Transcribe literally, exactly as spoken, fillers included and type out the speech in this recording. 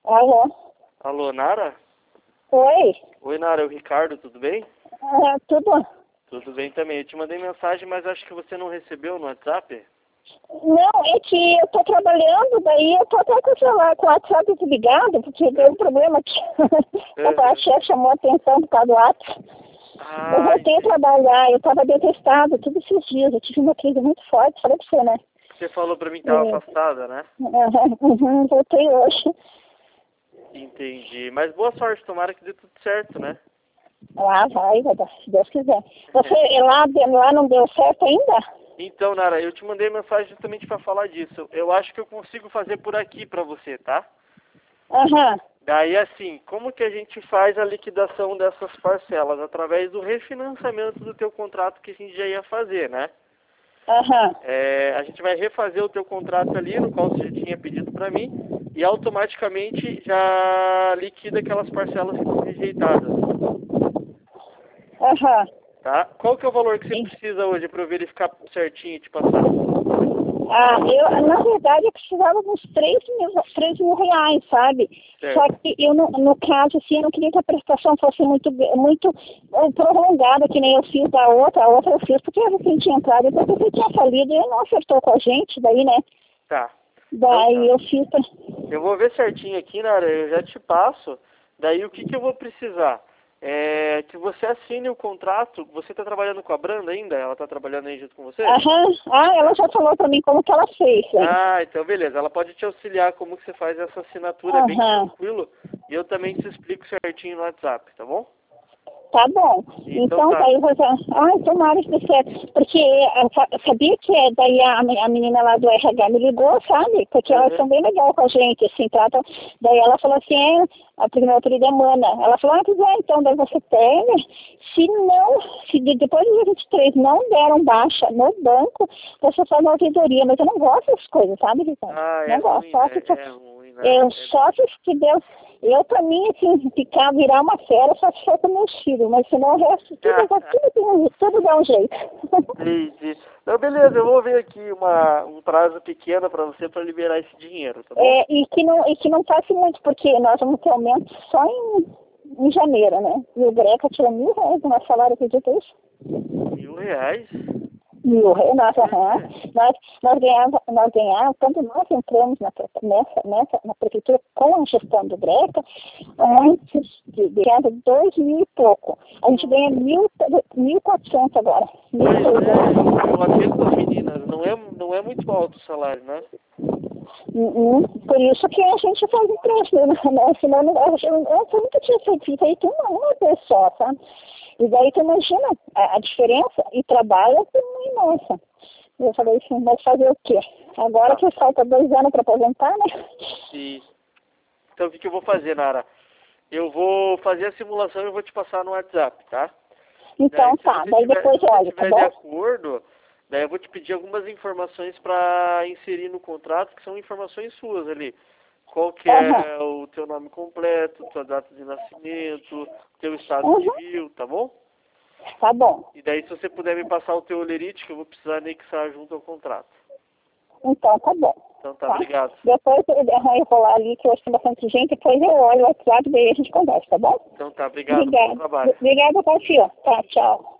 Alô? Alô, Nara? Oi? Oi, Nara, é o Ricardo, tudo bem? Ah, tudo? Tudo bem também. Eu te mandei mensagem, mas acho que você não recebeu no WhatsApp. Não, é que eu tô trabalhando, daí eu tô até com o celular, com o WhatsApp desligado, porque deu um problema aqui. Uhum. A chefe chamou a atenção por causa do WhatsApp. Eu Ah, voltei a entendi. trabalhar, eu tava detestada todos esses dias, eu tive uma crise muito forte, falei pra você, né? Você falou pra mim que tava É. afastada, né? Uhum, uhum, voltei hoje. Entendi. Mas boa sorte, tomara que dê tudo certo, né? Ah, vai, vai dar, se Deus quiser. Você, lá, lá não deu certo ainda? Então, Nara, eu te mandei mensagem justamente pra falar disso. Eu acho que eu consigo fazer por aqui pra você, tá? Aham. Daí, assim, como que a gente faz a liquidação dessas parcelas? Através do refinanciamento do teu contrato que a gente já ia fazer, né? Aham. É, a gente vai refazer o teu contrato ali, no qual você já tinha pedido para mim, e automaticamente já liquida aquelas parcelas que estão rejeitadas, Aham. tá? Qual que é o valor que você Sim. precisa hoje para eu verificar certinho e te passar? Ah, eu, na verdade, eu precisava de uns três mil, três mil reais, sabe? Só Certo. que eu, no, no caso, assim, eu não queria que a prestação fosse muito, muito eh, prolongada, que nem eu fiz da outra. A outra eu fiz porque eu recém tinha entrado, depois você tinha salido e não acertou com a gente, daí, né? Tá. Então Daí tá. eu fiz... pra- Eu vou ver certinho aqui, Nara, eu já te passo. Daí o que que eu vou precisar? É que você assine o contrato. Você está trabalhando com a Branda ainda? Ela está trabalhando aí junto com você? Aham. Ah, ela já falou pra mim como que ela fez, hein? Ah, então beleza. Ela pode te auxiliar como que você faz essa assinatura, é bem Aham. tranquilo. E eu também te explico certinho no WhatsApp, tá bom? Tá bom. Então Então, tá. daí você... Ai, tomara que dê certo. Porque eu sa- sabia que é, daí a, me- a menina lá do R H me ligou, sabe? Porque elas Uhum. são bem legais com a gente, assim, tratam... Daí ela falou assim, é, a primeira apelido é Mana. Ela falou, ah, pois é, então, daí você pega. Se não, se de- depois do dia vinte e três não deram baixa no banco, você faz uma auditoria. Mas eu não gosto dessas coisas, sabe, Ricardo? Ah, é Não gosto. ruim, Só né? se for... É ruim, né? Eu É só bem... se que Deus, eu pra mim, assim, ficar, virar uma fera, só se for com meus filhos, mas senão o resto, tudo, tudo, tem um- tudo dá um jeito. Entendi. Então beleza, eu vou ver aqui uma, um prazo pequeno para você para liberar esse dinheiro, tá bom? É, e, que não, e que não passe muito, porque nós vamos ter aumento só em, em janeiro, né? E o Greca tirou mil reais do nosso salário, acredita isso? Mil reais? Mil reais, nós, Por aham. quê? nós, nós ganhávamos, nós ganhávamos, quando nós entramos na, pre- nessa, nessa, na prefeitura com a gestão do Greca, antes de, de ganhava dois mil e pouco. A gente ganha mil, mil e quatrocentos agora. Mil e Pois é, trezentos. eu, eu atendo as meninas, não é, não é muito alto o salário, né? Uhum. Por isso que a gente faz o preço, né? Senão não, eu, eu, eu nunca tinha feito isso uma, uma vez só, sabe? E daí tu imagina a, a diferença e trabalha com nossa. Eu falei assim, mas fazer o quê? Agora Tá. que falta dois anos para aposentar, né? E, então o que, que eu vou fazer, Nara? Eu vou fazer a simulação e eu vou te passar no WhatsApp, tá? Daí, Então se tá, você daí tiver, se depois você olha, tá tiver de bom? acordo, daí eu vou te pedir algumas informações para inserir no contrato, que são informações suas ali. Qual que Aham. é o teu nome completo, tua data de nascimento, teu estado Uhum. civil, tá bom? Tá bom. E daí se você puder me passar o teu olerite, que eu vou precisar anexar junto ao contrato. Então tá bom. Então tá, Tá? obrigado. Depois eu eu vou lá ali, que eu acho que tem bastante gente, depois eu olho o WhatsApp, daí a gente conversa, tá bom? Então tá, obrigado, bom Obrigada. trabalho. Obrigada, Patio. Tá, tchau.